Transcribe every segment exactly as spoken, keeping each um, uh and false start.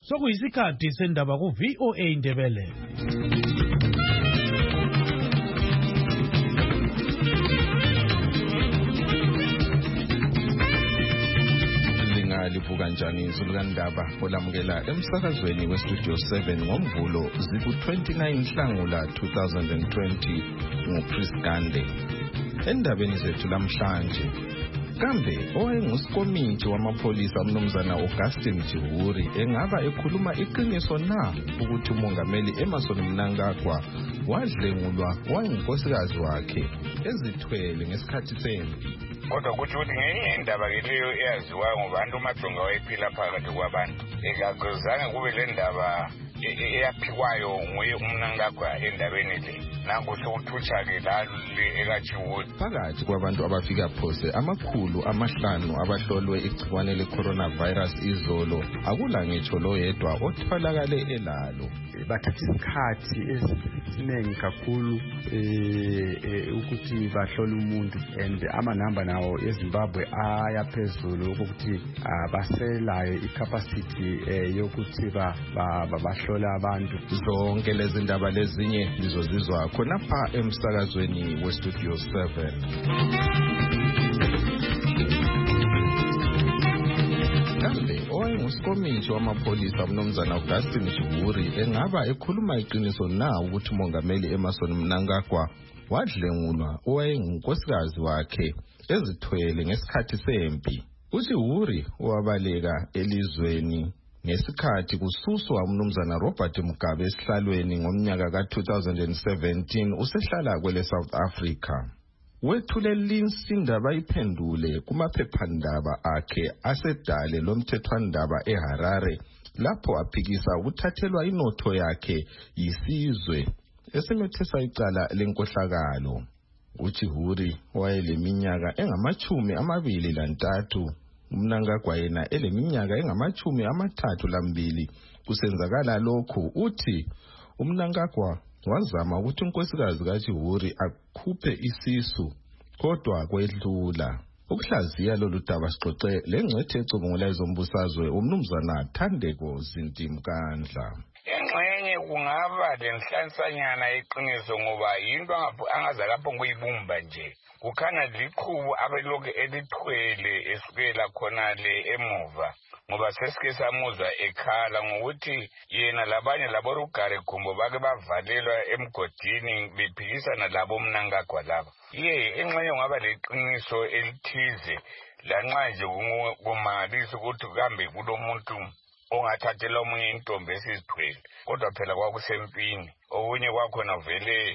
Sokuyisikhathi sendaba ku V O A Indebele. Livuka njani izulu kandaba olamukela emsakazweni westudio seven ngomvulo ziku twenty-nine Nhlangula two thousand twenty nguChris Gande. Endabeni zethu lamhlanje, kambe owayengusikomiti wamapholisa umnumzana Augustine Chihuri engaba ekhuluma iqiniso na ukuthi umongameli Emmerson Mnangagwa wadlengulwa wayenkosikazi wakhe ezithwele ngesikhathi sempi? Kodwa kuthi ukuthi ngenye indaba leyo eyaziwayo ngobantu uMajonga wayephila phakathi kwabantu, ekagozange kube le ndaba eyaphikwayo nguye uMnangagwa endabeni le. Nangu sokuthutsha-ke la ekaChihuri. Phakathi kwabantu abafika phose amakhulu amahlanu abahlolwe igciwane le-coronavirus izolo, akula ngitsho lo yedwa otholakale elalo. Bathatha isikhathi esiningi kakhulu ukuthi bahlole umuntu, and amanamba nawo eZimbabwe ayaphezulu ukuthi baselayo icapacity yokuthi bahlola abantu. Zonke lezi ndaba lezinye lizozizwa khonapha emsakazweni westudio seven. Kambe owayengusikomiti wamapholisa umnumzana Augustine Chihuri engaba ekhuluma iqiniso na ukuthi umongameli Emmerson Mnangagwa wadlengulwa owayengunkosikazi wakhe ezithwele ngesikhathi sempi? uChihuri wabaleka elizweni ngesikhathi kususwa umnumzana Robert Mugabe esihlalweni ngomnyaka ka two thousand seventeen usehlala kwele South Africa. Wethule linsinda bayiphendule kumaphephandaba akhe asedale lomthethwandaba eHarare lapho aphikisa ukuthathelwa inotho yakhe yisizwe esimethesa icala lenkohlakalo. uChihuri wayeleminyaka engamachumi amabili lantathu, uMnangagwa yena eleminyaka engamachumi amathathu lambili. Kusenzakala lokho uthi uMnangagwa wazama ukuthi unkosikazi kaChihuri akhuphe isisu kodwa kwedlula. Ukuhlaziya lolu daba sixoxe lengcwethe ecubungula ezombusazwe umnumzana Thandeko Zintimkandla. Engxenye kungaba lenhlansanyana eqiniso ngoba yinto angaza lapho ngiyibumba nje. Kukhanya liqhubu abeloke elithwele esukela khona le emuva, ngoba sesike samuzwa ekhala ngokuthi yena labanye laborugare gumbo bake bavalelwa emgodini bephikisana labo Mnangagwa laba. Ye engxenye ngaba leqiniso elithize lanxa nje kumalisa ukuthi kambe kulomuntu ongathathela omunye intombi esizithwele, kodwa phela kwakusempini. Okunye kwakhona vele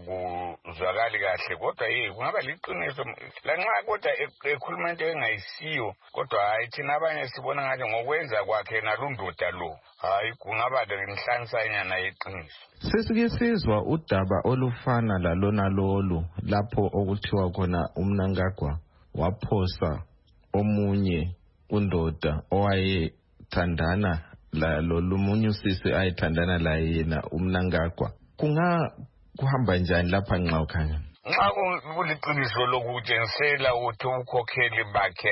akuzwakali kahle, kodwa ye kungaba liqiniso lanxa kodwa ekhuluma into engayisiyo, kodwa hayi thina abanye sibona ngathi ngokwenza kwakhe nalundoda lo, hayi kungaba lenhlansanyana yeqiniso. Sesike sizwa udaba olufana lalona lolu lapho okuthiwa khona uMnangagwa waphosa omunye undoda owaye thandana la lolumunye usisi ayithandana la yena uMnangagwa. Kunga kuhamba njani lapha nxa ukhanya? Nxa kuliqiniso lokutshengisela ukuthi ubukhokheli bakhe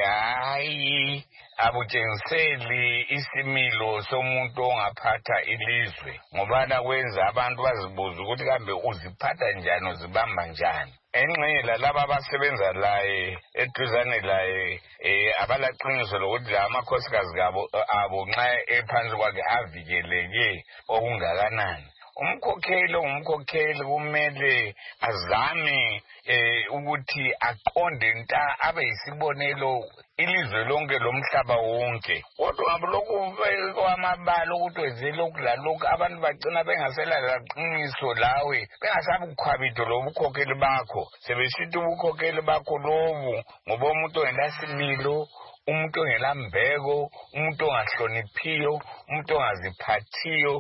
hayi abutshengiseli isimilo somuntu ongaphatha ilizwe, ngoba kwenza abantu bazibuza ukuthi kambe uziphatha njani, uzibamba njani. Engxenye lalaba abasebenza laye eduzane laye abalaqiniso lokuthi la amakhosikazi abo nxa ephansi kwakhe avikeleke okungakanani. Umkhokheli umkhokheli kumele azame ukuthi aqonde nta abe yisibonelo ilizwe lonke lomhlaba wonke. Kodwa ngabulokhu kwamabala ukuthi wenzele lokhu abantu bagcina bengasela laqiniso lawe, bengasabukhwabitho lobukhokheli bakho, sebesithi ubukhokheli bakho lobu ngoba umuntu ongenasimilo, umuntu ongelambeko, umuntu ongahloniphiyo, umuntu ongaziphathiyo,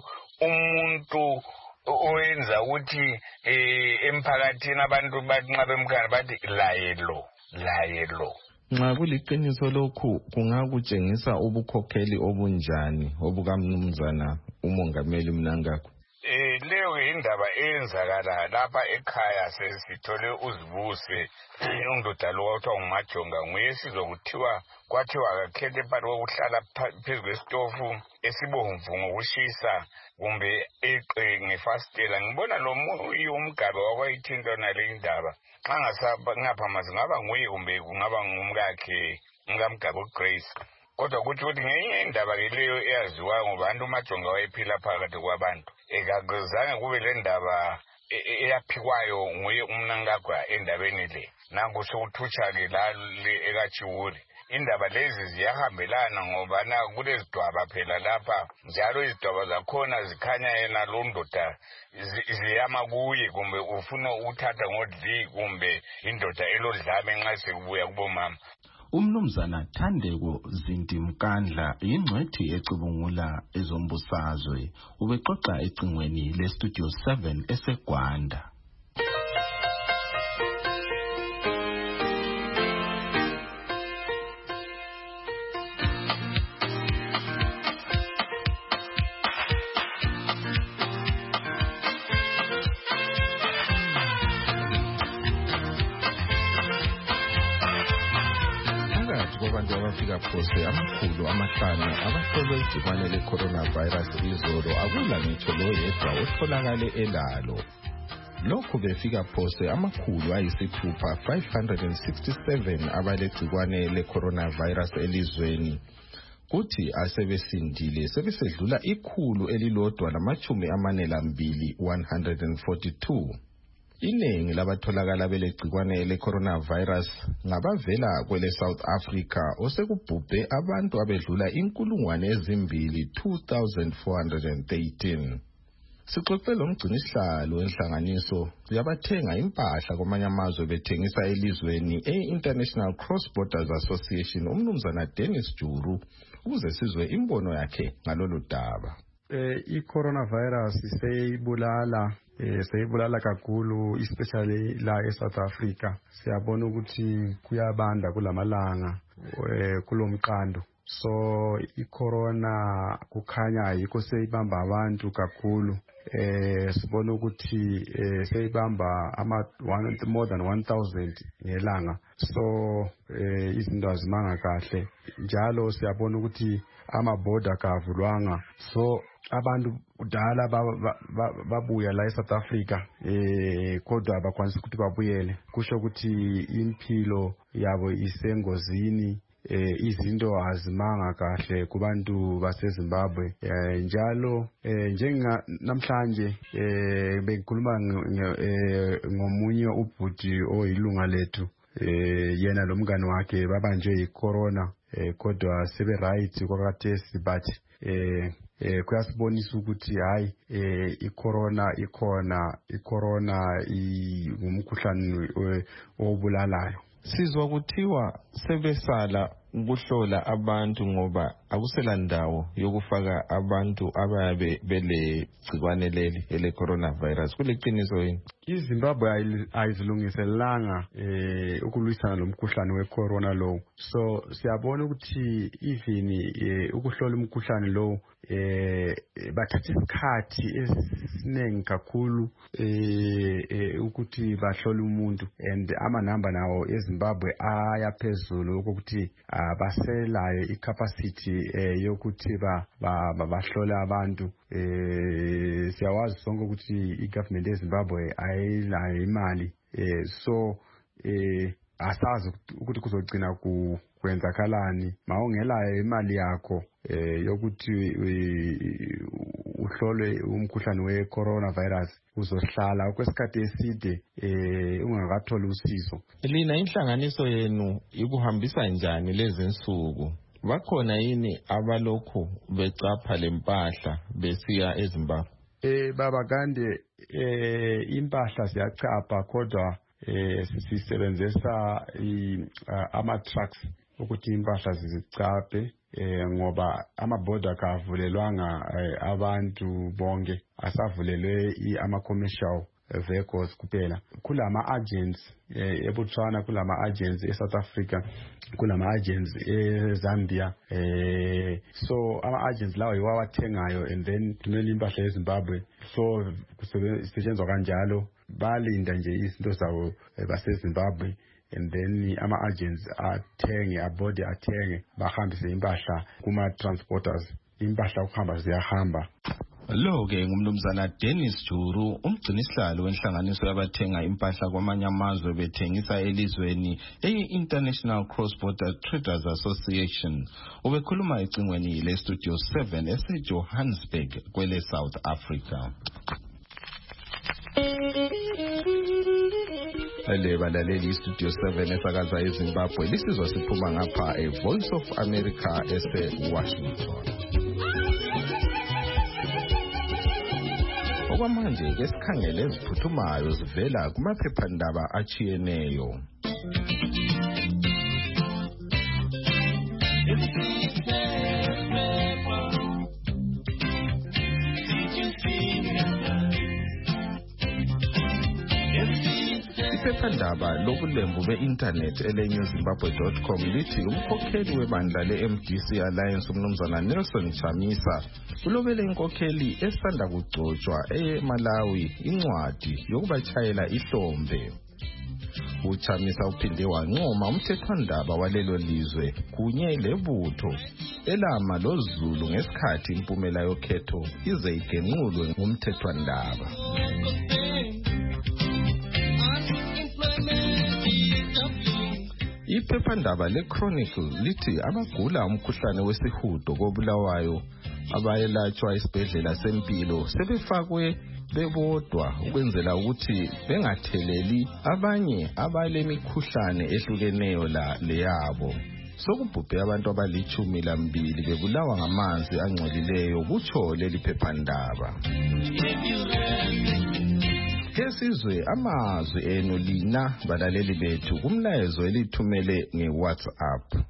umuntu owenza ukuthi emphakathini abantu banxa bemkhana bathi layelo layelo. Nxa kuliqiniso lokhu kungakutshengisa ubukhokheli obunjani obukamnumzana umongameli Mnangagwa? Eh leyo indaba eyenzakala lapha ekhaya sesithole uzibuse undoda lo othiwa nguMajonga nguye sizokuthiwa kwathiwa akakhethe phakathi kokuhlala phezu kwesitofu esibomvu ngokushisa kumbe eqe ngefastela. Ngibona lo muntu umgabe wakwayithinta nale indaba xa ngasaba ngapha mazingaba nguye kumbe kungaba ngumkakhe umkamgabe uGrace. Kodwa kuthi ukuthi ngenye indaba ke leyo eyaziwayo ngoba abantu uMajonga wayephila phakathi kwabantu ekakuzange kube le ndaba eyaphikwayo nguye umnankagwa endabeni le. Nanku sokuthutsha-ke lale ekachiwuri. Indaba lezi ziyahambelana ngoba na kulezidwaba phela lapha njalo izidwaba zakhona zikhanya yena lo ndoda ziyama kuye kumbe ufuna ukuthatha ngodli kumbe indoda elodlame nxa sekubuya kubomama. Umnumzana Thandeko Zindimkandla yingcwethi ecubungula ezombusazwe ubexoxa ecingweni leStudio seven eseGwanda. Abantu abafika phose amakhulu amahlanu abahlolwe igciwane le-coronavirus izolo akula ngitsho loyedwa otholakale elalo. Lokhu befika phose amakhulu ayisithupha five hundred sixty-seven abalegciwane le-coronavirus elizweni. Kuthi asebesindile sebesedlula ikhulu elilodwa lamachumi amane lambili one hundred forty-two. Iningi labatholakala belegciwane le-coronavirus ngabavela kwele South Africa osekubhubhe abantu abedlula inkulungwane ezimbili two thousand four hundred thirteen. Sixoxe lo mgcinisihlalo wenhlanganiso yabathenga impahla kwamanye amazwe bethengisa elizweni e-International Cross Borders Association umnumzana Dennis Juru ukuze sizwe imbono yakhe ngalolu daba. Eh i-coronavirus seyibulala eh seyibulala kakhulu especially la eSouth Africa. Siyabona ukuthi kuyabanda kulamalanga eh kulomqando. So i-corona kukhanya yikho seyibamba abantu kakhulu. Eh sibona ukuthi eh seyibamba ama more than one thousand ngelanga. So eh izinto azimanga kahle. Njalo siyabona ukuthi amaborder kavulwanga. So abantu kudala babuya la eSouth Africa eh kodwa abakwanisa ukuthi babuyele. Kusho ukuthi impilo yabo isengozini. Eh izinto azimanga kahle kubantu baseZimbabwe. Eh njalo eh njenga namhlanje eh bengikhuluma ngomunye ubhuti oyilunga lethu eh yena lo mngane wakhe babanjwe icorona eh kodwa sebe right kwakathesi but eh eh kuyasibonisa ukuthi hayi eh icorona ikhona icorona ingumkhuhlane obulalayo. Sizwa kuthiwa sebesala ukuhlola abantu ngoba akusela ndawo yokufaka abantu ababe bele gciwane leli ele coronavirus. Kuliqiniso yini? iZimbabwe ayizilungiselanga eh ukulwisana lomkhuhlane wecorona lo. So siyabona ukuthi even ukuhlola umkhuhlane lo eh bathatha isikhathi esiningi kakhulu eh ukuthi bahlole umuntu and amanamba nawo eZimbabwe ayaphezulu ukuthi abaselayo icapacity yokuthi ba bahlola abantu. Eh siyawazi sonke ukuthi igovernment eZimbabwe ayinayo imali eh so eh asazi ukuthi kuzogcina kwenzakalani mawungelayo imali yakho eh yokuthi uhlole umkhuhlane we-coronavirus uzohlala kwesikhathi eside eh ungakathola usizo. Lina inhlanganiso yenu ikuhambisa njani lezi insuku? Bakhona yini abalokhu becapha lempahla besiya eZimbabwe? Eh baba kande eh impahla siyachapha kodwa eh sisebenzisa ama trucks ukuthi impahla zizicaphe eh ngoba amaborder kavulelwanga abantu bonke asavulelwe ama commercial vehicles kuphela. Kulama agents eBotswana, kulama agents eSouth Africa, kulama agents eZambia. Eh so ama agents lawa yiwo awathengayo and then thumela impahla eZimbabwe. So kusetshenzwa kanjalo balinda nje izinto zawo baseZimbabwe. And then ama agents athenge abode athenge bahambise impahla kuma transporters, impahla ukuhamba ziyahamba. Lo ke ngumnumzana Dennis Juru, umgcinisihlalo wenhlanganiso yabathenga impahla kwamanye amazwe bethengisa elizweni eyi-International Cross Border Traders Association. Ubekhuluma ecingweni le Studio seven ese-Johannesburg kwele South Africa. Le balaleli Studio seven esakaza eZimbabwe lisizwa siphuma ngapha e-Voice of America ese-Washington. Okwamanje ke sikhangele eziphuthumayo zivela kumaphephandaba achiyeneyo. Iphephandaba lobulembu be-internet ele-new zimbabwe dot com lithi umkhokheli webandla le-M D C Alliance umnumzana Nelson Chamisa ulobele inkokheli esanda kugcotshwa eMalawi incwadi yokubatshayela ihlombe. UChamisa uphinde wancoma umthethwandaba walelo lizwe kunye lebutho elama loZulu ngesikhathi impumela yokhetho ize igenqulwe ngumthethwandaba. Iphephandaba le-Chronicle lithi abagula umkhuhlane wesihudo koBulawayo abayelatshwa esibhedlela sempilo sebefakwe bebodwa ukwenzela ukuthi bengatheleli abanye abalemikhuhlane ehlukeneyo la leyabo. Sokubhubhe abantu abalichumi lambili bebulawa ngamanzi angcolileyo kutsho leli phephandaba. Kesizwe amazwi enu lina balaleli bethu kumlayezo elithumele ngeWhatsApp.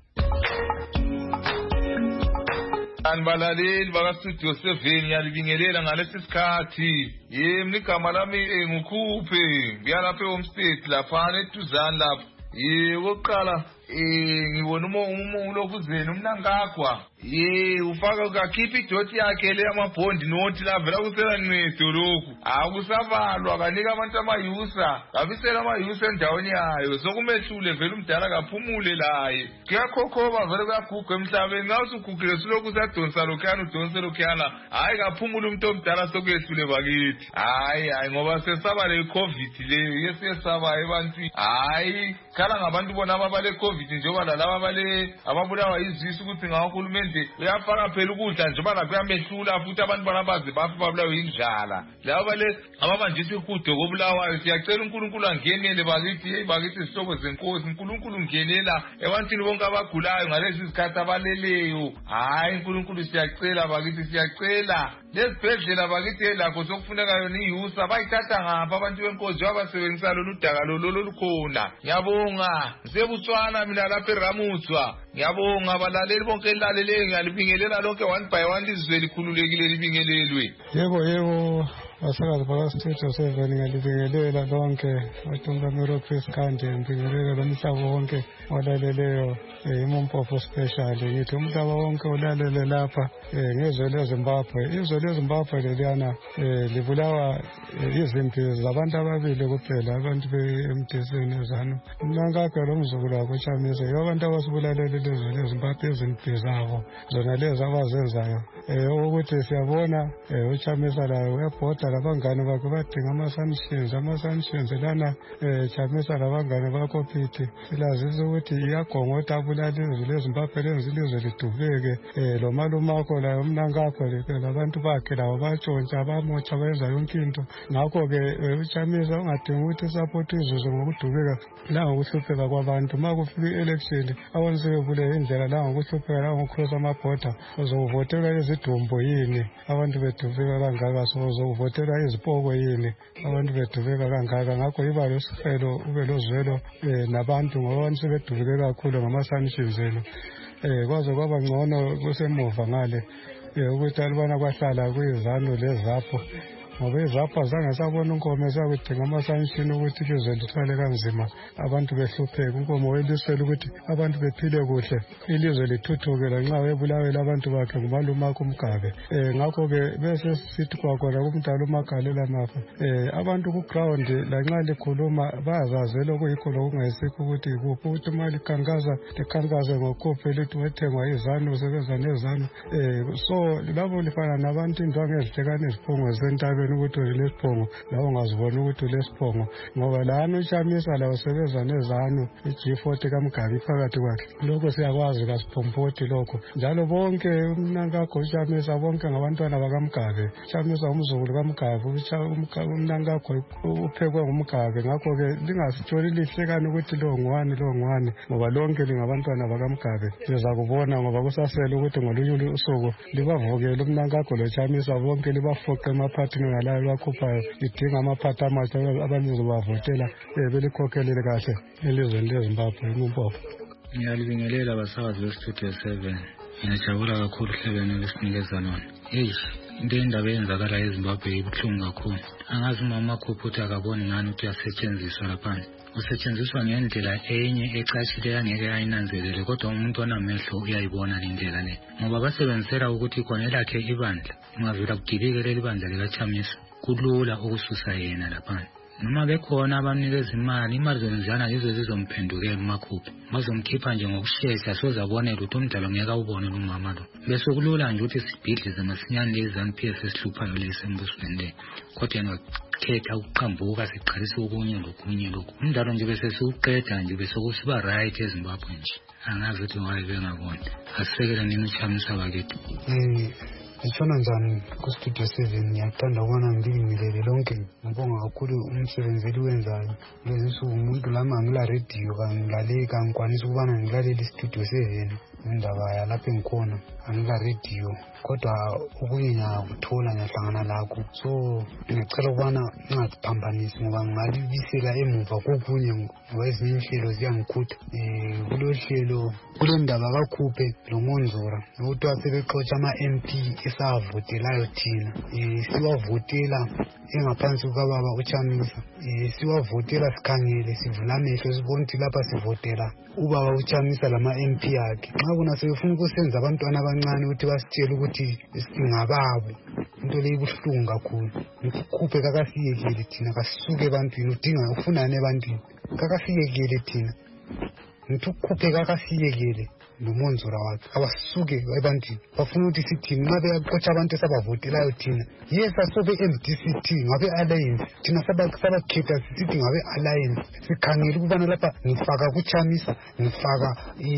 Anbalaleli baka Studio seven yalibingelela ngalesi sikhathi. Yimi igama lami ngukhuphe ngiyalapha eHome State lapha eTuzani lapha. Yebo qala eh ngibona umuntu lokuzeni umnangagwa. Ye ufaka ukakhipha idoti yakhe le amabhondi nothi lavela kusela nqedo lokhu akusavalwa kanika abantu amayusa kabisela amayusa endaweni yayo sokumehlule vele umdala kaphumule laye kuyakhokhoba vele kuyaguga emhlabeni ngawusugugile silokhu sadonsa lokhana udonse lokhana hayi kaphumule umuntu omdala sokuyehlule bakithi hayi hayi ngoba sesaba le covid le yesesaba abantu hayi khala ngabantu bona abale covid njengoba lalaba bale ababulawa izisu ukuthi ngahulumende uyafaka phela ukudla njengoba nakuyamehlula futhi abantu banabazi bafi babulawa indlala labo bale ababanjisa ihudo kobulawayo siyacela uNkulunkulu angenele bakithi hey bakithi isihlobo zenkosi uNkulunkulu ungenela ebantwini bonke abagulayo ngalezi izikhathi abaleleyo hayi uNkulunkulu siyacela bakithi siyacela lesibhedlela bakithi lakho sokufuneka yona iyusa bayithatha ngapha abantu benkosi abasebenzisa lolu daka lolu lukhona ngiyabonga sebutswana mina lapha eRamutswa ngiyabonga abalaleli bonke elalele ngiyalibingelela lonke one by one lizwe likhululekile libingelelwe. Yebo yebo asakazi baka Studio seven ngiyalibingelela lonke bathumba Mero Chris Kande ngibingelela lomhlaba wonke olaleleyo iMompofu special ngithi umhlaba wonke olalele lapha ngezwe leZimbabwe izwe leZimbabwe leliyana libulawa izimpi zabantu ababili kuphela abantu be-M D C nezanu umnankagwa lomzukulu wakho Chamisa yabantu abasibulalele lezwe leZimbabwe izimpi zabo zona lezi abazenzayo ukuthi siyabona uChamisa layo uyabhoda labangane bakhe badinga ama-sanctions ama-sanctions lana Chamisa labangane bakho phithi silazisa ukuthi iyagongota abulala izwe leZimbabwe lenza ilizwe lidubeke lo malumakho layo umnankakho labantu bakhe labo batshontsha bamotsha bayenza yonke into ngakho-ke uChamisa ungadinga ukuthi support izizwe ngokudubeka la ngokuhlupheka kwabantu ma kufika i-election abantu sebebule indlela la ngokuhlupheka la ngokukhosa amabhoda uzovotela izidumbu yini abantu bedubeka kangaka uzovotela izipoko yini abantu bedubeka kangaka ngakho iba losifelo ube lozwelo nabantu ngoba abantu sebedubeke kakhulu ngama-sanctions enu eh kwaze kwaba ngcono kusemuva ngale ukuthi alibana kwahlala kuyizano lezapho ngoba izapha zange sabona unkomo esakudinga amasanshini ukuthi ilizwe lithwale kanzima abantu behlupheka. Unkomo welisela ukuthi abantu bephile kuhle, ilizwe lithuthuke lanxa webulawela abantu bakhe ngumalumakho uMgabe. um ngakho-ke bese sithi kwakhona kumdala uMagalela Mafa, um abantu ku-ground lanxa likhuluma bayazazela okuyikho lokungayisikho ukuthi ikuphi, ukuthi uma likhankaza likhankaze ngokuphi lithi wethengwa izanu usebenza nezanu. um so labo lifana nabantu indwangu ezihlekana eziphongo zisentabeni ukuthi ulesiphongo lawo ungazibona ukuthi ulesiphongo, ngoba lana uShamisa lawo usebenza nezanu i-G forty kaMgabi phakathi kwakhe. Lokho siyakwazi kaSiphompoti lokho, njalo bonke umnankakho uShamisa bonke ngabantwana bakaMgabe. Shamisa umzukulu kaMgabe, umnankakho uphekwe nguMgabe. Ngakho-ke lingasitshoni lihlekana ukuthi lo ngwani lo ngwani, ngoba lonke lingabantwana bakaMgabe. Liza kubona ngoba kusasele ukuthi ngolunye usuku libavukele umnankakho loShamisa bonke libafoqe emaphathini ngalayo lwakhuphayo lidinga amaphathi amatsha abalizobavotela belikhokhelele kahle elizweni leZimbabwe iMpofu. Ngiyalibingelela abasakazi beStudio seven. Ngiyajabula kakhulu uhlelweni lesinikeza lona. Hey, into indaba eyenzakala eZimbabwe ibuhlungu kakhulu. Angazi umama Khuphuthi akaboni ngani ukuthi uyasetshenziswa lapha. Usetshenziswa ngendlela enye ecatshileyo angeke ayinanzelele, kodwa umuntu onamehlo uyayibona le ndlela le. Ngoba basebenzisela ukuthi khona elakhe ibandla, ungavela kugilike leli bandla likaChamisa, kulula ukususa yena lapha. Noma bekhona abanikeza imali, imali zonzana yizo zizomphendukela uMakhuphi. Bazomkhipha nje ngokushesha soze abonele ukuthi umdalo ngeke awubone lo mama lo. Bese kulula nje ukuthi sibhidlize masinyane lezanu P S esihluphayo lesembusweni le. Kodwa yena khetha ukuqhambuka siqalisa okunye lokunye lokho. Umdalo nje bese siuqeda nje bese kusiba right eZimbabwe nje. Angazi ukuthi waye bengabona. Asisekele nini uChamisa bakithi. Eh Ngishona njani ku-Studio seven? Ngiyathanda ukubona ngilingilele lonke, ngibonga kakhulu umsebenzi eliwenzayo. Lezi nsuku umuntu lama ngila radio kangilale kangikwanisa ukubana ngilalele i-Studio seven indaba yalapha engikhona, angila radio kodwa okunye ngiyakuthola ngiyahlangana lakho. So ngicela ukubana ngingaziphambanisi ngoba ngalibisela emuva kokunye ngoba ezinye inhlelo ziyangikhutha. um kulo hlelo kule ndaba kaKhuphe lo Monzora ukuthi wasebexotsha ama-M P esavotelayo thina, um siwavotela engaphansi kukababa uChamisa. um siwavotela sikhangele sivula amehlo sibona ukuthi lapha sivotela ubaba uChamisa lama-M P akhe. Nxa bona sebefuna ukusenza abantwana abancane ukuthi basitshele ukuthi singababo, into leyo ibuhlungu kakhulu. Ukhuphe kakasiyekele thina kasisuke ebantwini, udinga ufunane ebantwini, kakasiyekele thina. Ngithi ukhuphe kakasiyekele noMonzora wakhe abasuke ebantwini bafuna ukuthi sithini nxa beyaxotsha abantu esabavotelayo thina. Yes, asobe M D C T ngabe alliance thina sabakhetha sithi ngabe alliance, sikhangele ukubana lapha ngifaka kuChamisa ngifaka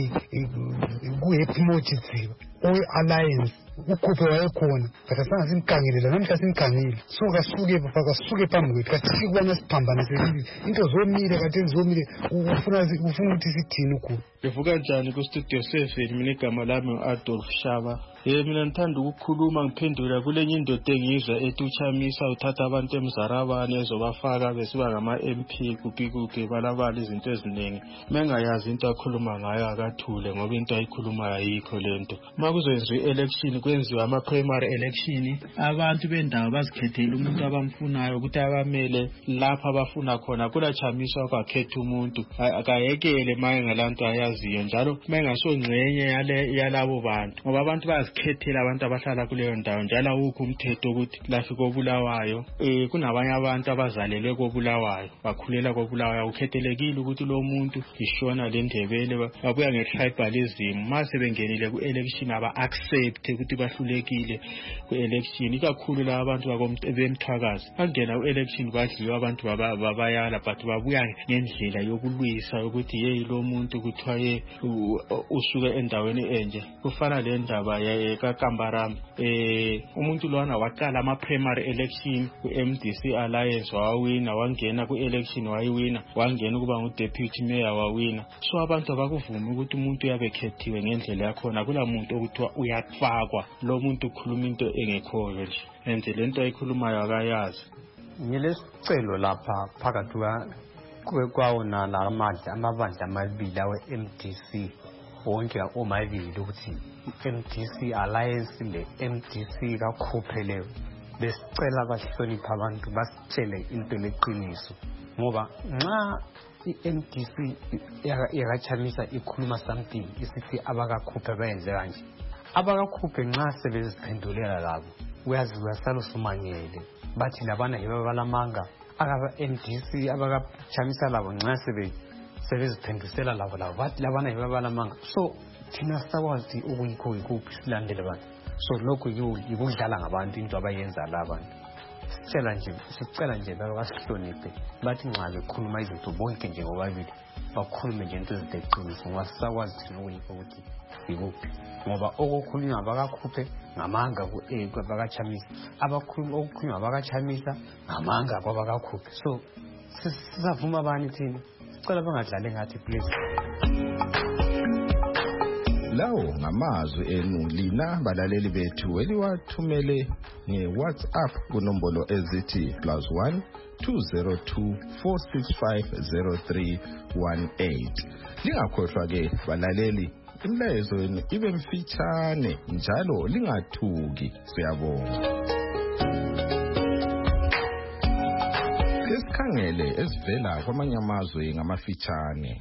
ku-Happy Mochidziva owe-alliance. Ukhuphe wayekhona but asanga simkhangelela namhla simkhangile. So kasuke kasuke phambi kwethu kasifike kubana siphambanise into zomile kade zomile. Ufuna ufuna ukuthi sithini ukhuphe? Ngivuka njani ku-Studio seven? Mina igama lami u-Adolf Shaba. Eh mina ngithanda ukukhuluma ngiphendula kulenye indoda engizwa ethi uChamisa uthatha abantu eMzarabane ezobafaka besiba ngama-M P kuphi kuphi balabala izinto eziningi. Mengayazi into akhuluma ngayo akathule ngoba into ayikhulumayo ayikho lento. Uma kuzoyenziwa i-election kwenziwa ama-primary election, abantu bendawo bazikhethele umuntu abamfunayo ukuthi abamele lapha abafuna khona. Kula Chamisa kwakhetha umuntu akayekele maye ngalanto ayaziyo njalo mengasongcenye yale yalabo bantu ngoba abantu bazikhethela abantu abahlala kuleyo ndawo njalo awukho umthetho ukuthi lafi kobulawayo. Eh kunabanye abantu abazalelwe kobulawayo bakhulela kobulawayo, ukhethelekile ukuthi lo muntu ishona le ndebele babuya ngetribalism. Mase bengenile ku-election aba accept ukuthi bahlulekile ku-election, ikakhulu la abantu bemthwakazi bangena ku-election badliwa abantu babayala but babuya ngendlela yokulwisa ukuthi yeyi lo muntu kuthiwa ye usuke endaweni enje. Kufana le ndaba kaKambaram, eh umuntu lwana waqala ama-primary election ku-M D C Alliance wawina, wangena ku-election wayiwina, wangena ukuba ngu-deputy mayor wawina. So abantu abakuvuma ukuthi umuntu uyabekhethiwe ngendlela yakhona. Kula muntu okuthiwa uyafakwa, lo muntu ukhuluma into engekhoyo nje enze lento ayikhulumayo akayazi. Ngilesicelo lapha phakathi kwawo nala amandla amabandla amabili awe-M D C wonke omabili ukuthi M D C Alliance le M D C kaKhuphe leyo besicela abahlonipha abantu basitshele into leqiniso ngoba nxa i-M D C yakachamisa ikhuluma something isithi abakakhuphe bayenze kanje abakakhuphe nxa sebeziphendulela labo uyazi uyasala usumangele bathi labana yibo balamanga akaba-M D C abakachamisa labo nxa sebe sebeziphendusela labo labo bathi labana yibo balamanga so thina sakwazi ukuyikho yikuphi silandele abantu so lokho yikudlala ngabantu into abayenza labantu sicela nje sicela nje basihloniphe bathi nxa bekhuluma izinto bonke nje ngobabili bakhulume nje into ezideqiniso ngoba sakwazi thina ukuyikho ukuthi yikuphi ngoba okukhulunywa abakakhuphe ngamanga kwabakachamisa abakhuluma okukhulunywa abakachamisa ngamanga kwabakakhuphe so sizavuma bani thina sicela bangadlali ngathi please. Lawo ngamazwi enu lina balaleli bethu eliwathumele nge-WhatsApp kunombolo ezithi plus one two zero two four six five zero three one eight. Lingakhohlwa ke balaleli imilayezo yenu ibe mfitshane njalo lingathuki. Siyabonga. Sesikhangele esivela kwamanye amazwe ngamafitshane.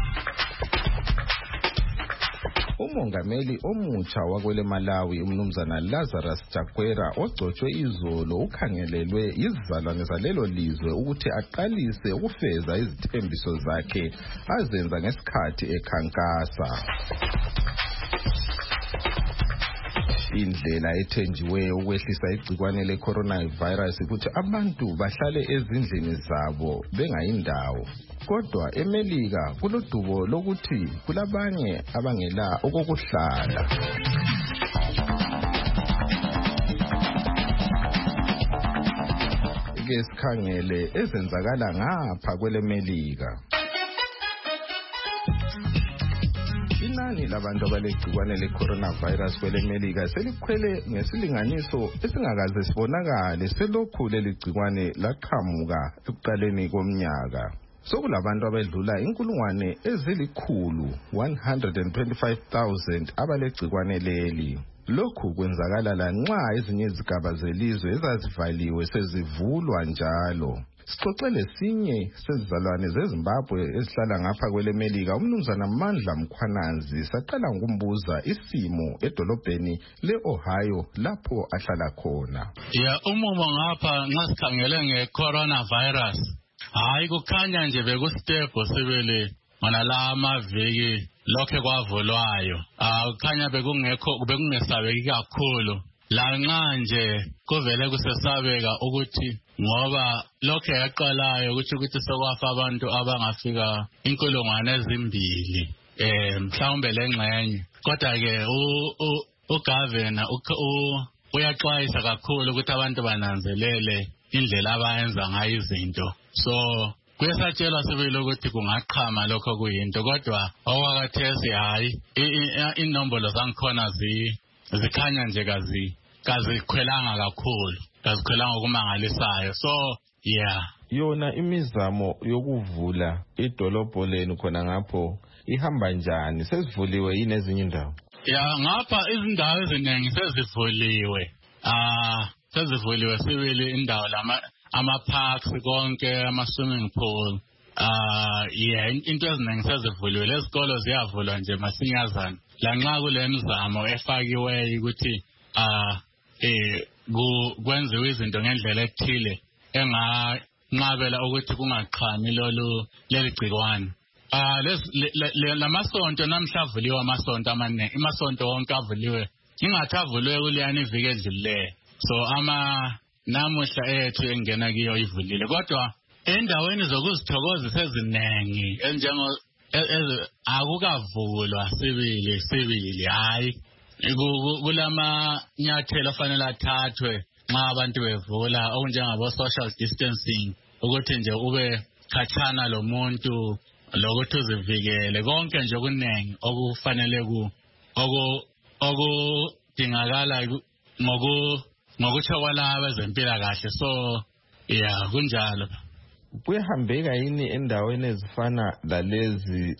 Umongameli omutsha wakwele Malawi umnumzana Lazarus Chakwera ogcotshwe izolo ukhangelelwe izizalwane zalelo lizwe ukuthi aqalise ukufeza izithembiso zakhe azenza ngesikhathi ekhankasa. Indlela ethenjiweyo ukwehlisa igcikwane le-coronavirus ukuthi abantu bahlale ezindlini zabo bengayindawo. Kodwa eMelika kulodubo lokuthi kulabanye abangela okokuhlala. Ke sikhangele ezenzakala ngapha kweleMelika. Inani labantu abalegcikwane le-coronavirus kweleMelika selikhwele ngesilinganiso esingakaze sibonakale selokhu leli gcikwane laqhamuka ekuqaleni komnyaka. Sokulabantu abedlula inkulungwane ezilikhulu one hundred twenty-five thousand abalegcikwane leli. Lokhu kwenzakala lanxa ezinye izigaba zelizwe ezazivaliwe sezivulwa njalo. Sixoxele sinye sezizalwane zeZimbabwe ezihlala ngapha kweleMelika umnumzana Mandla Mkhwananzi saqala ngokumbuza isimo edolobheni le-Ohio lapho ahlala khona. Ya umumo ngapha ngasikhangele nge-coronavirus. Hayi kukhanya nje bekustebo sibele mana la amaviki lokho kwavulwayo. Ah kukhanya bekungekho bekungesabeki kakhulu. La nje kuvele kusesabeka ukuthi ngoba lokho yaqalayo ukuthi ukuthi sokwafa abantu abangafika inkulungwane ezimbili eh mhlawumbe lengxenye kodwa ke u governor uyaxwayisa kakhulu ukuthi abantu bananzelele indlela abayenza ngayo izinto. So kuyasatshela sibili ukuthi kungaqhama lokho kuyinto kodwa okwakathesi hayi inombolo zangikhona zi zikhanya nje kazi kazikhwelanga kakhulu kazikhwelanga okumangalisayo. So yeah, yona imizamo yokuvula idolobho lenu khona ngapho ihamba njani? Sesivuliwe yini ezinye indawo? Ya ngapha izindawo eziningi sezivuliwe. Ah sezivuliwe sibili indawo lama ama-parks konke ama-swimming pool. Ah yeah, into eziningi sezivuliwe. Lezikolo ziyavulwa nje masinyazana lanxa kule mizamo efakiweyo ukuthi ah eh kwenziwe izinto ngendlela ethile enganqabela ukuthi kungaqhami lolu leligcikwane. Ah lamasonto namhlavuliwe amasonto amaningi imasonto wonke avuliwe ingathavuliwe kuleyani iviki edlule. So ama namuhla ethu engena kiyo ivulile kodwa endaweni zokuzithokozisa eziningi enjengo akukavulwa sibili sibili hayi kulama nyathelo afanele athathwe nxa abantu bevula okunjengabo social distancing ukuthi nje ube khatshana lo muntu lokuthi uzivikele konke nje okuningi okufanele ku okudingakala ngoku ngokuthi kwalaba bezempilakahle. So yeah kunjalo. Kuyahambeka yini endaweni ezifana lalezi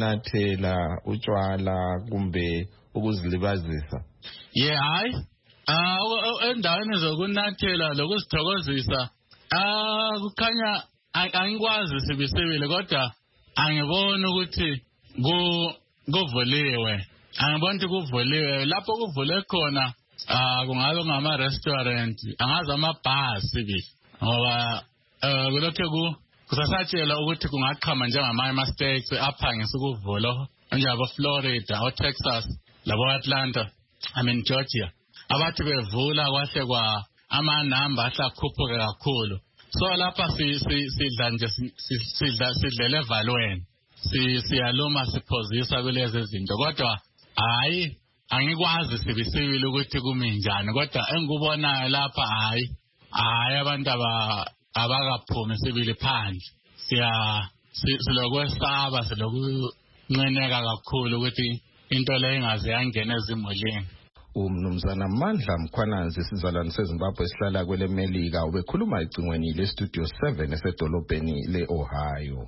ezokunathela utshwala kumbe ukuzilibazisa? Yeah hayi Ah endaweni zokunathela lokuzithokozisa ah kukhanya angikwazi sibisebile kodwa angibona ukuthi ku kuvuliwe angibona ukuthi kuvuliwe lapho kuvule khona ah kungabe ngama restaurant angazi ama bars sibi ngoba eh kulokho ku kusasatshela ukuthi kungaqhama njengama mistakes aphangisa ukuvula njalo Florida o Texas labo Atlanta I mean Georgia abathi bevula kwahle kwa ama number ahlakhuphuka kakhulu so lapha si sidla nje sidla sidlele evalweni si siyaloma siphozisa kulezi zinto kodwa hayi angikwazi sibisibile ukuthi kumi njani kodwa engikubonayo lapha hayi hayi abantu aba abakaphumi sibili phandle siya silokwesaba silokunceneka kakhulu ukuthi into le ingaze yangena ezimolini. Umnumzana Mandla Mkhwanazi sizalwane seZimbabwe esihlala kwele Melika ubekhuluma ecingweni le Studio seven esedolobheni le Ohio.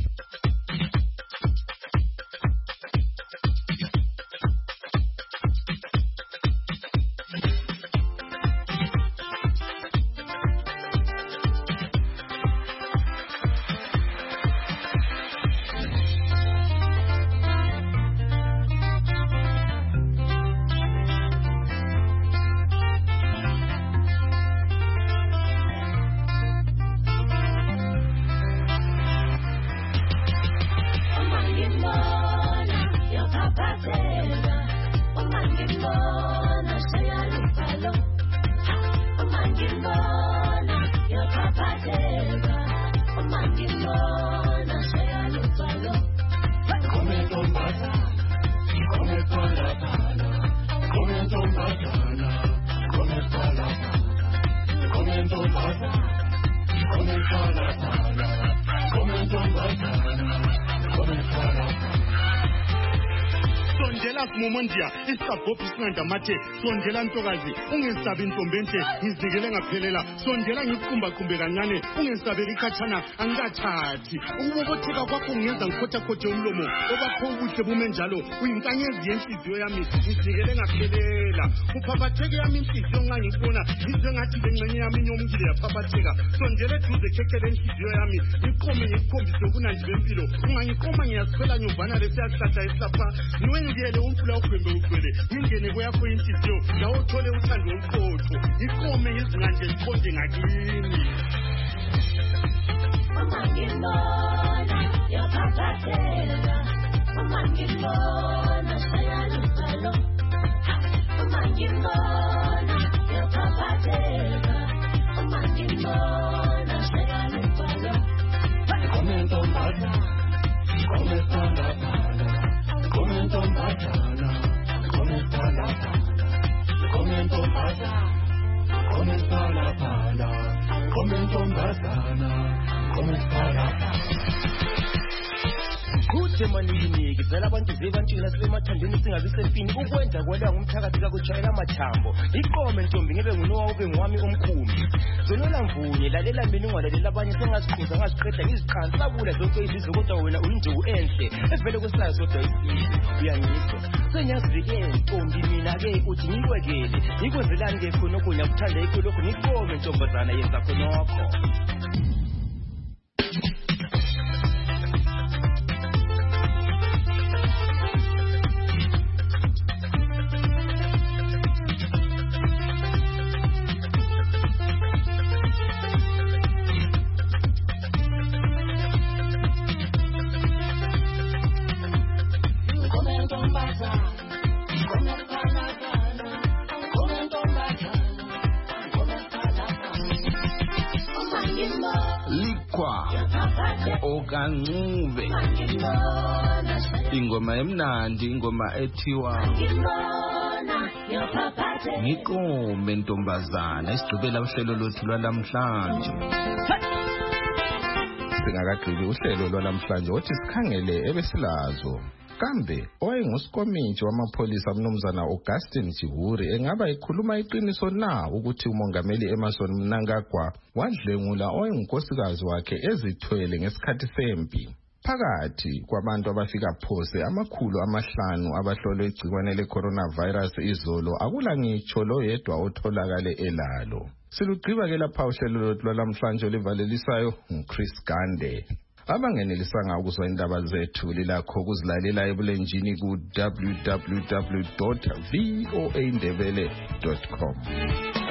Mumondia isabhophi singandamathe sondela ntokazi ungesabi intombente ngizikele ngaphelela sondela ngikumba kumbe kancane ungesabeli ikhatshana angikathathi ukubobotheka kwakho ungenza ngikhotha khothe umlomo obakho ubuhle bume njalo uyinkanyezi yenhliziyo yami ngizikele ngaphelela uphaphatheke yami inhliziyo nxa ngikubona ngizwe ngathi lengxenye yami inyomukile yaphaphatheka sondela eduze khekhele inhliziyo yami ngiqome ngikukhombise ubunandi bempilo ungangiqoma ngiyasikhwela nyumbana lesiyahlahla esilapha niwengele umfula ukhwembe ukhwele ngingene kweyakho inhliziyo lawo uthole uthando oluqotho iqome ngizinganje liqonde ngakini uma ngibona yaphaphatheka uma ngibona sayaluzalo uma ngibona yaphaphatheka uma ngibona sayaluzalo comento mbata comento mbata comento mbata comento mbata comento mbata comento mbata comento mbata Kuthe maningi vela abantu zebantwini lasemathandeni singabe sempini ukwenza kwela ngumthakathi kakuchayela amathambo iqome ntombi ngebe ngunowa ube ngwami omkhulu zonela mvunye lalela mina ungalalela abanye sengasikhuza ngaziqeda ngiziqhansabula zonke izizwe kodwa wena uyinduku enhle evele kwesilayo sodwa isizwe uyangizwa senyazivikele ntombi mina ke uthi ngikwekele ngikwenzelani ke khonokho nyakuthanda ikho lokho ngiqome ntombazana yenza khonokho Okanube ingoma emnandi ingoma ethiwa Ngiqome ntombazana isigqibela uhlelo lothu lwalamhlanje singakagqibi uhlelo lwalamhlanje othi sikhangele ebesilazo kambe owayengusikomiti wamapholisa umnumzana Augustine Chihuri engaba ekhuluma iqiniso na ukuthi umongameli Emmerson Mnangagwa wadlengula owayengunkosikazi wakhe ezithwele ngesikhathi sempi Phakathi kwabantu abafika phose amakhulu amahlanu abahlolwe igciwane le-coronavirus izolo akula ngitsho lo yedwa otholakale elalo. Silugqiba ke lapha uhlelo lwethu lwalamhlanje olivalelisayo nguChris Gande. Abangenelisanga ukuzwa indaba zethu lilakho ukuzilalela ebulenjini ku w w w dot v o a ndebele dot com.